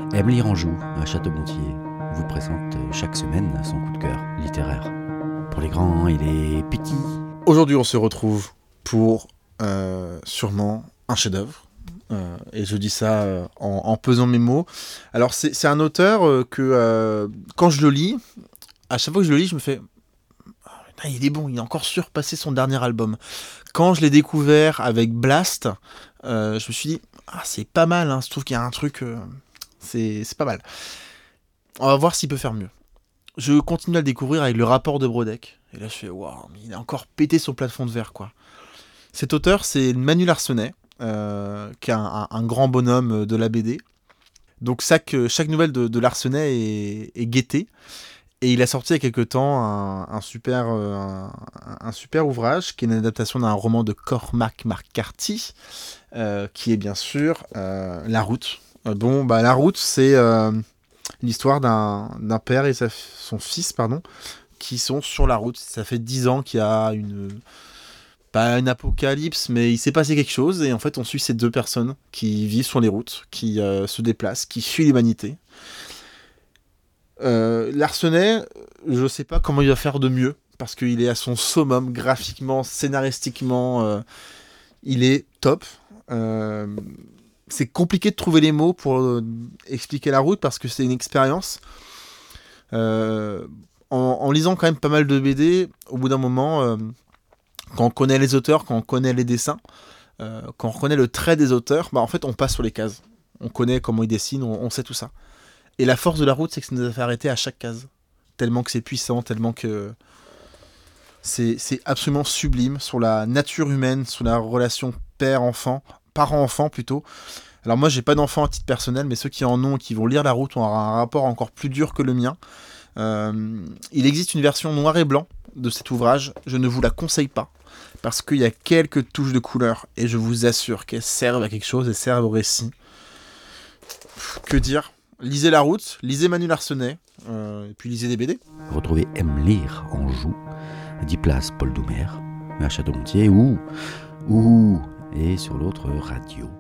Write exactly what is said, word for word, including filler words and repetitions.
Emily Ranjou, à Château-Gontier, vous présente chaque semaine son coup de cœur littéraire. Pour les grands et les petits. Aujourd'hui, on se retrouve pour euh, sûrement un chef-d'œuvre. Euh, et je dis ça euh, en, en pesant mes mots. Alors, c'est, c'est un auteur euh, que, euh, quand je le lis, à chaque fois que je le lis, je me fais ah, il est bon, il a encore surpassé son dernier album. Quand je l'ai découvert avec Blast, euh, je me suis dit ah, c'est pas mal, hein. Je trouve qu'il y a un truc. Euh, c'est, c'est pas mal. On va voir s'il peut faire mieux. Je continue à le découvrir avec Le Rapport de Brodeck. Et là, je fais waouh, il a encore pété son plafond de verre, quoi. Cet auteur, c'est Manu Larsenet, euh, qui est un, un, un grand bonhomme de la B D. Donc chaque, chaque nouvelle de, de Larsenet est, est guettée. Et il a sorti il y a quelque temps un, un, super, un, un super ouvrage qui est une adaptation d'un roman de Cormac McCarthy, euh, qui est bien sûr euh, La Route. Euh, bon, bah, La Route, c'est euh, l'histoire d'un, d'un père et sa, son fils, pardon, qui sont sur la route. Ça fait dix ans qu'il y a une... pas une apocalypse, mais il s'est passé quelque chose, et en fait on suit ces deux personnes qui vivent sur les routes, qui euh, se déplacent, qui fuient l'humanité. Euh, Larsenet, je sais pas comment il va faire de mieux, parce qu'il est à son summum, graphiquement, scénaristiquement, euh, il est top. Euh, c'est compliqué de trouver les mots pour euh, expliquer La Route, parce que c'est une expérience. Euh, en, en lisant quand même pas mal de B D, au bout d'un moment... Euh, quand on connaît les auteurs, quand on connaît les dessins, euh, quand on reconnaît le trait des auteurs, bah en fait on passe sur les cases. On connaît comment ils dessinent, on, on sait tout ça. Et la force de La Route, c'est que ça nous a fait arrêter à chaque case. Tellement que c'est puissant, tellement que c'est, c'est absolument sublime sur la nature humaine, sur la relation père-enfant, parent-enfant plutôt. Alors moi j'ai pas d'enfant à titre personnel, mais ceux qui en ont et qui vont lire La Route ont un rapport encore plus dur que le mien. Euh, il existe une version noir et blanc de cet ouvrage, je ne vous la conseille pas, parce qu'il y a quelques touches de couleur, et je vous assure qu'elles servent à quelque chose et servent au récit. Que dire ? Lisez La Route, lisez Manu Larsenet, euh, et puis lisez des B D. Retrouvez Emily Ranjou, dix place Paul Doumer, à Château-Gontier, ou, ou, et sur l'autre radio.